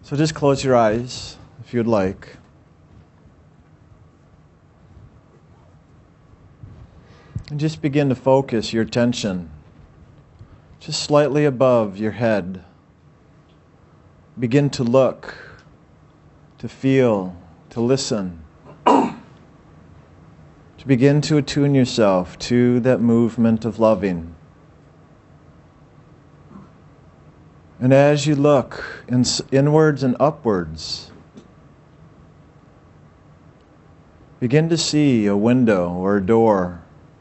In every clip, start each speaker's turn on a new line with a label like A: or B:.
A: So just close your eyes if you'd like. And just begin to focus your attention just slightly above your head. Begin to look, to feel, to listen. To begin to attune yourself to that movement of loving. And as you look inwards and upwards, begin to see a window or a door.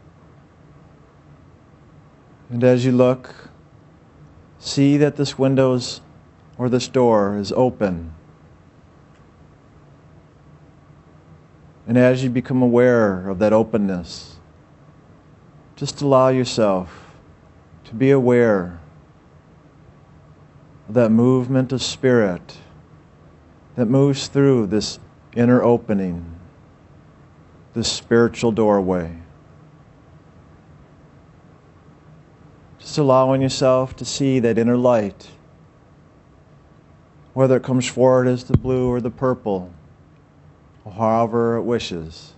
A: And as you look, see that this windows or this door is open. And as you become aware of that openness, just allow yourself to be aware of that movement of spirit that moves through this inner opening, this spiritual doorway. Just allowing yourself to see that inner light, whether it comes forward as the blue or the purple, or however it wishes.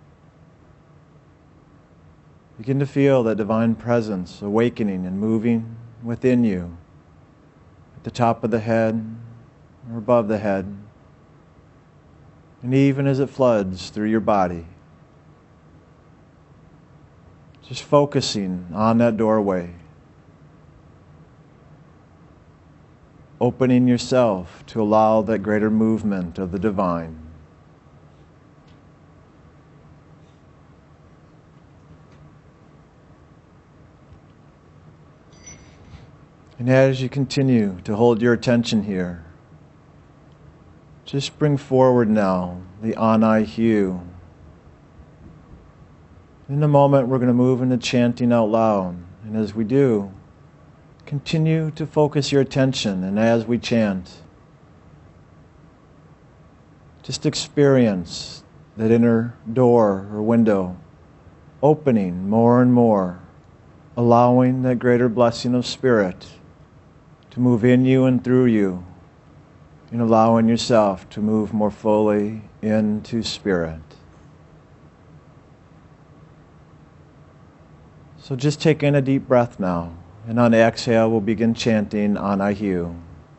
A: Begin to feel that divine presence awakening and moving within you, at the top of the head or above the head, and even as it floods through your body. Just focusing on that doorway. Opening yourself to allow that greater movement of the divine. And as you continue to hold your attention here, just bring forward now the Anai Hugh. In a moment we're going to move into chanting out loud. And as we do, continue to focus your attention, and as we chant, just experience that inner door or window opening more and more, allowing that greater blessing of spirit to move in you and through you, and allowing yourself to move more fully into spirit. So just take in a deep breath now. And on exhale, we'll begin chanting Anai Hugh.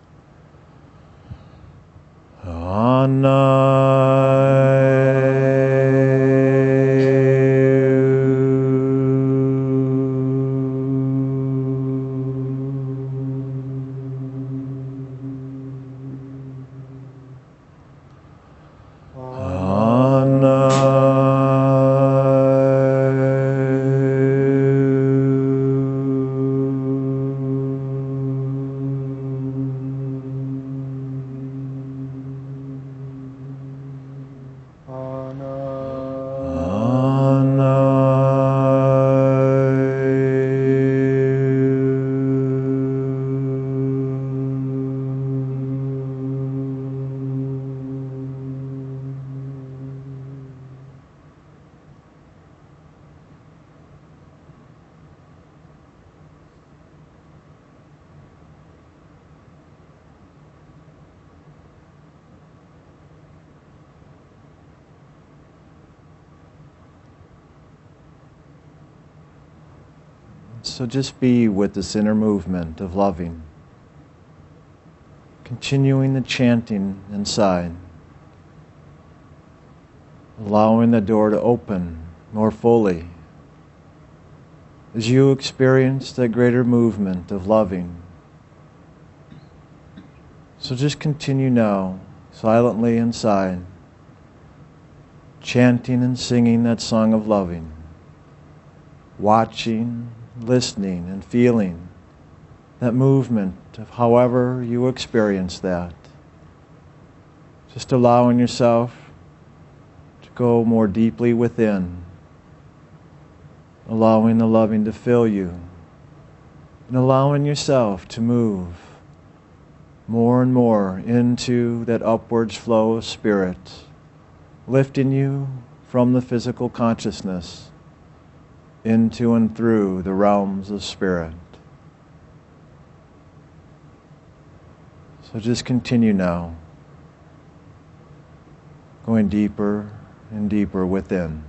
A: So just be with this inner movement of loving, continuing the chanting inside, allowing the door to open more fully as you experience that greater movement of loving. So just continue now, silently inside, chanting and singing that song of loving, watching, listening and feeling that movement of however you experience that. Just allowing yourself to go more deeply within, allowing the loving to fill you, and allowing yourself to move more and more into that upwards flow of spirit, lifting you from the physical consciousness into and through the realms of spirit. So just continue now, going deeper and deeper within.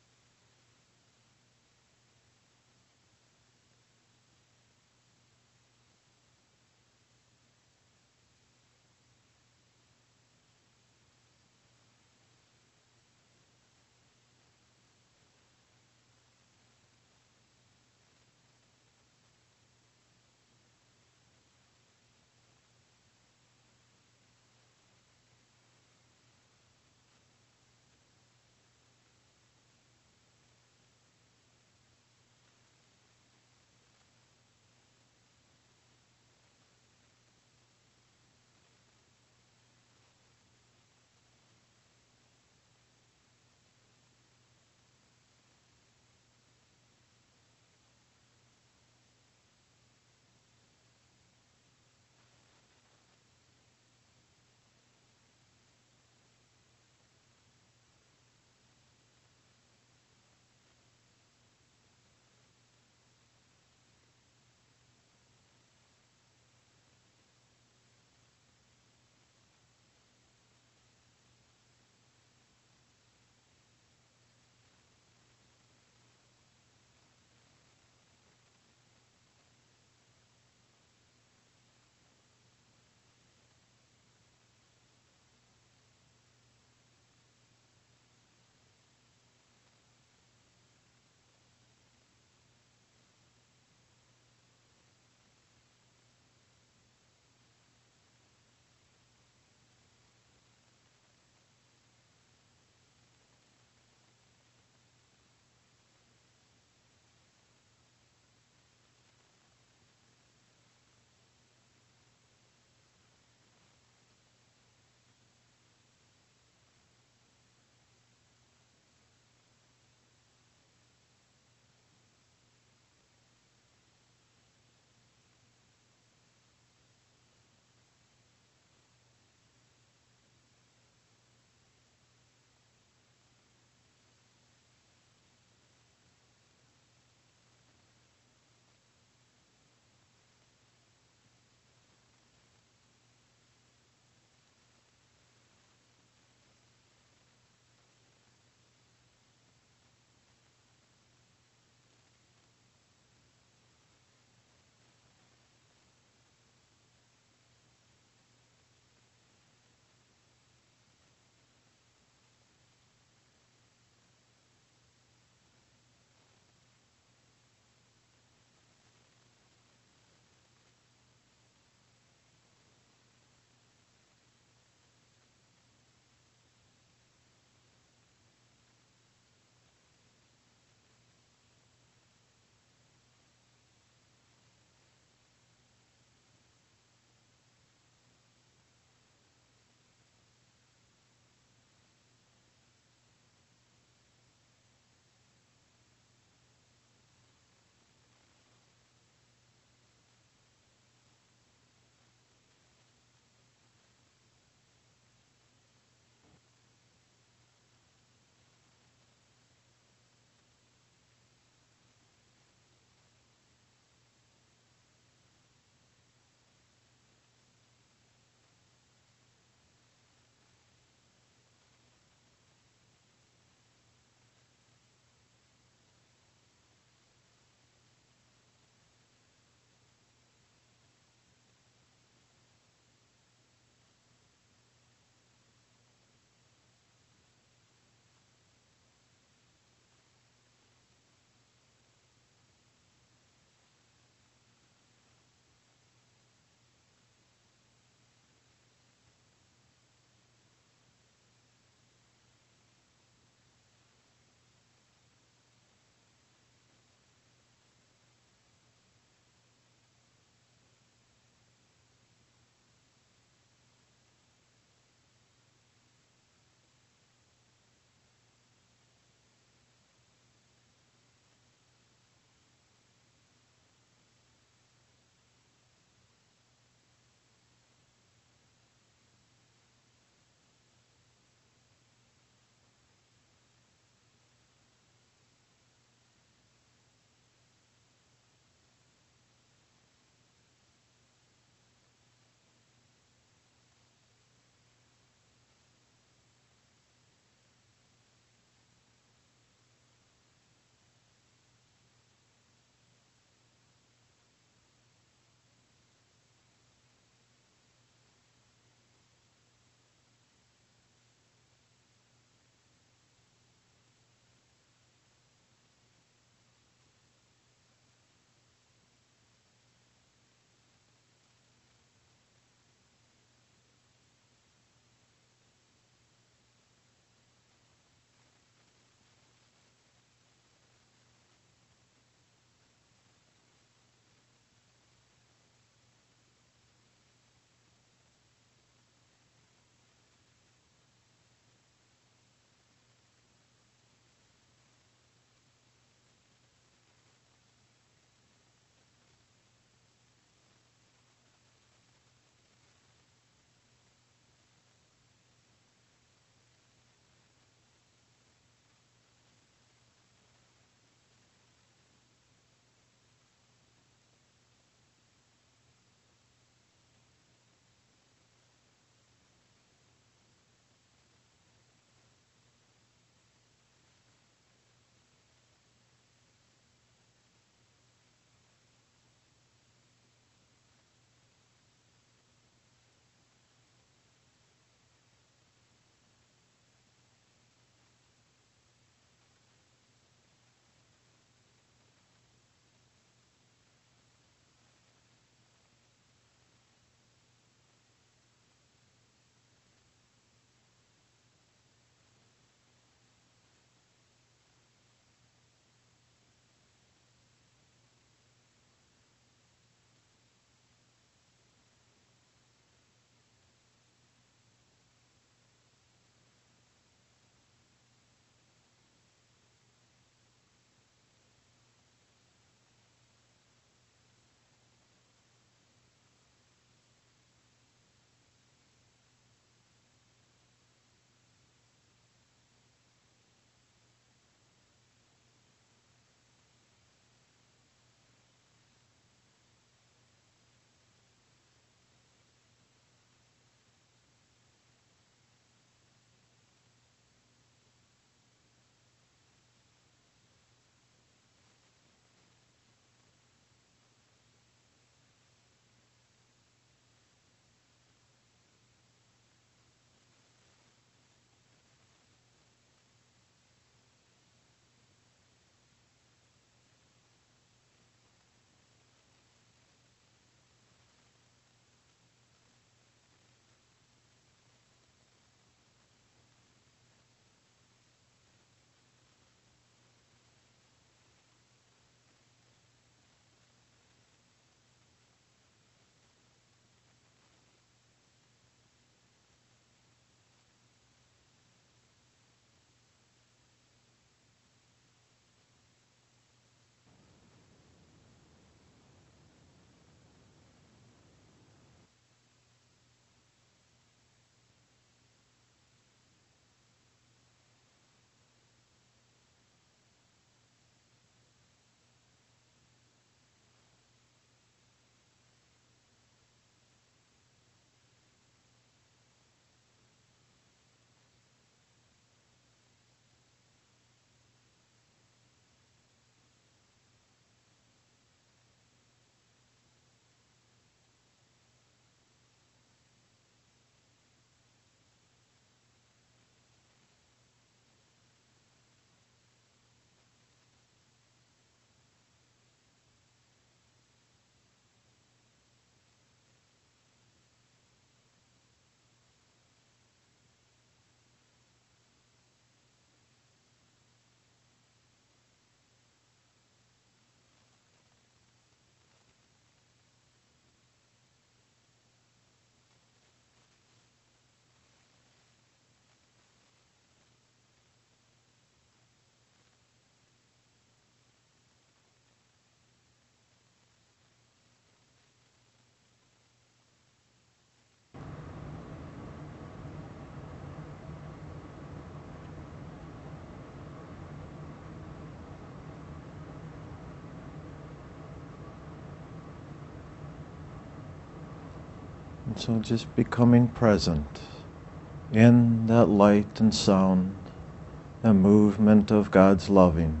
A: And so just becoming present in that light and sound, the movement of God's loving.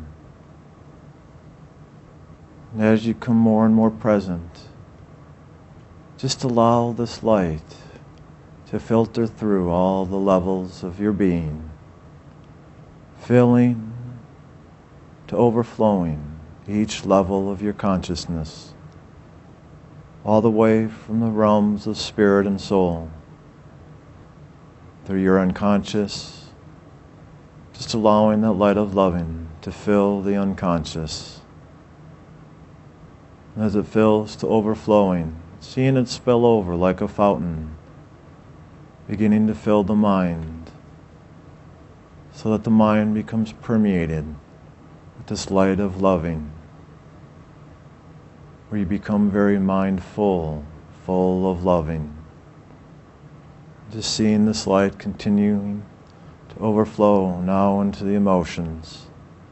A: And as you come more and more present, just allow this light to filter through all the levels of your being, filling to overflowing each level of your consciousness, all the way from the realms of spirit and soul, through your unconscious, just allowing that light of loving to fill the unconscious. And as it fills to overflowing, seeing it spill over like a fountain, beginning to fill the mind, so that the mind becomes permeated with this light of loving, where you become very mindful, full of loving. Just seeing this light continuing to overflow now into the emotions,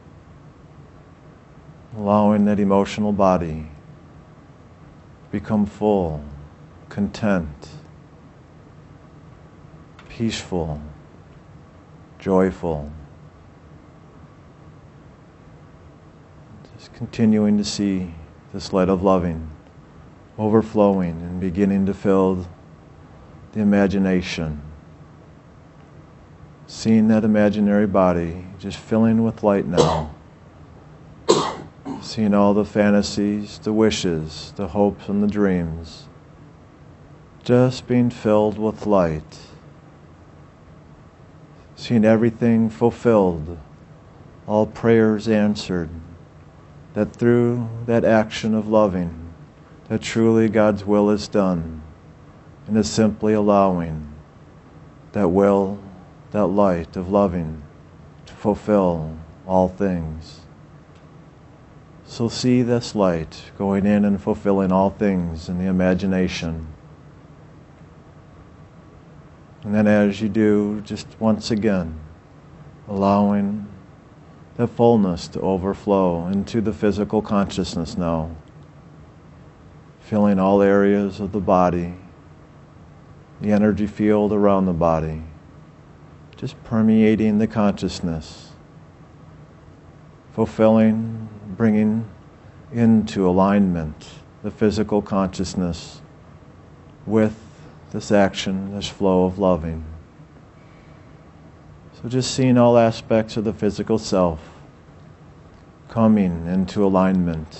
A: allowing that emotional body to become full, content, peaceful, joyful. Just continuing to see this light of loving overflowing and beginning to fill the imagination. Seeing that imaginary body just filling with light now. Seeing all the fantasies, the wishes, the hopes and the dreams just being filled with light. Seeing everything fulfilled, all prayers answered, that through that action of loving, that truly God's will is done, and is simply allowing that will, that light of loving to fulfill all things. So see this light going in and fulfilling all things in the imagination. And then as you do, just once again, allowing that fullness to overflow into the physical consciousness now, filling all areas of the body, the energy field around the body, just permeating the consciousness, fulfilling, bringing into alignment the physical consciousness with this action, this flow of loving. So just seeing all aspects of the physical self coming into alignment,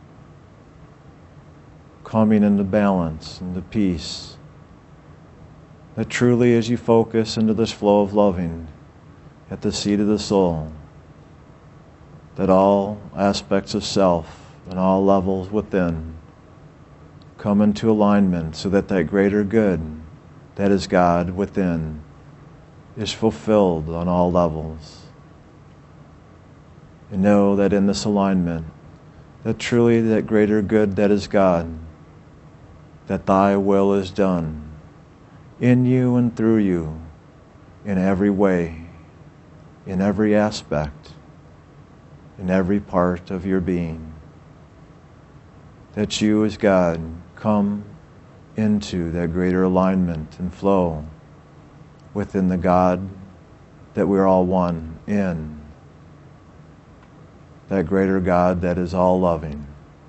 A: coming into balance, into peace. That truly as you focus into this flow of loving at the seat of the soul, that all aspects of self and all levels within come into alignment so that that greater good, that is God within, is fulfilled on all levels. And know that in this alignment, that truly that greater good that is God, that thy will is done in you and through you, in every way, in every aspect, in every part of your being. That you as God come into that greater alignment and flow within the God that we're all one in. That greater God that is all loving.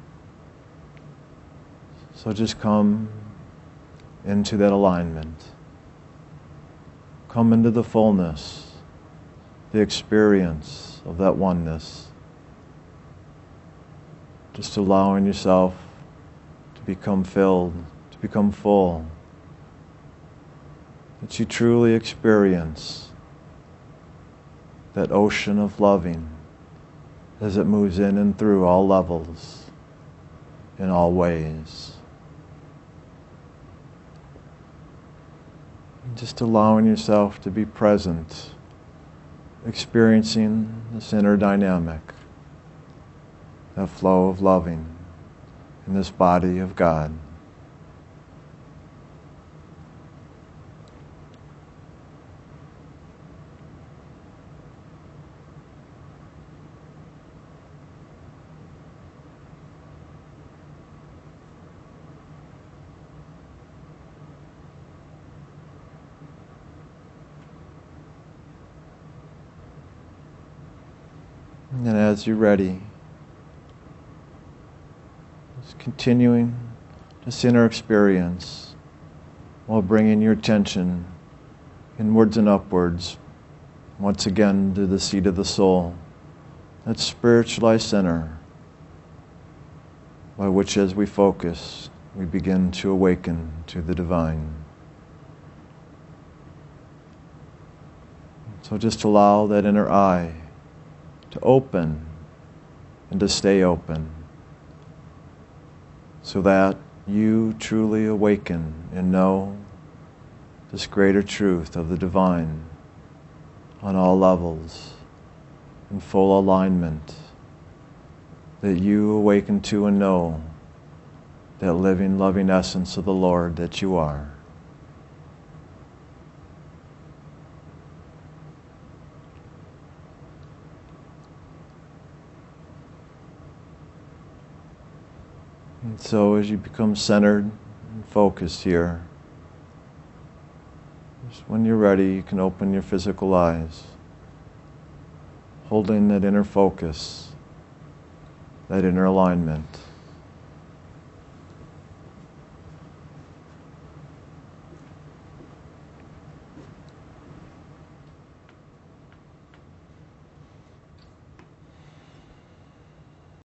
A: So just come into that alignment. Come into the fullness, the experience of that oneness. Just allowing yourself to become filled, to become full. That you truly experience that ocean of loving as it moves in and through all levels, in all ways. And just allowing yourself to be present, experiencing this inner dynamic, that flow of loving in this body of God. And as you're ready, just continuing this inner experience while bringing your attention inwards and upwards, once again to the seat of the soul, that spiritualized center by which, as we focus, we begin to awaken to the divine. So just allow that inner eye to open and to stay open, so that you truly awaken and know this greater truth of the divine on all levels, in full alignment, that you awaken to and know that living, loving essence of the Lord that you are. And so as you become centered and focused here, just when you're ready, you can open your physical eyes, holding that inner focus, that inner alignment.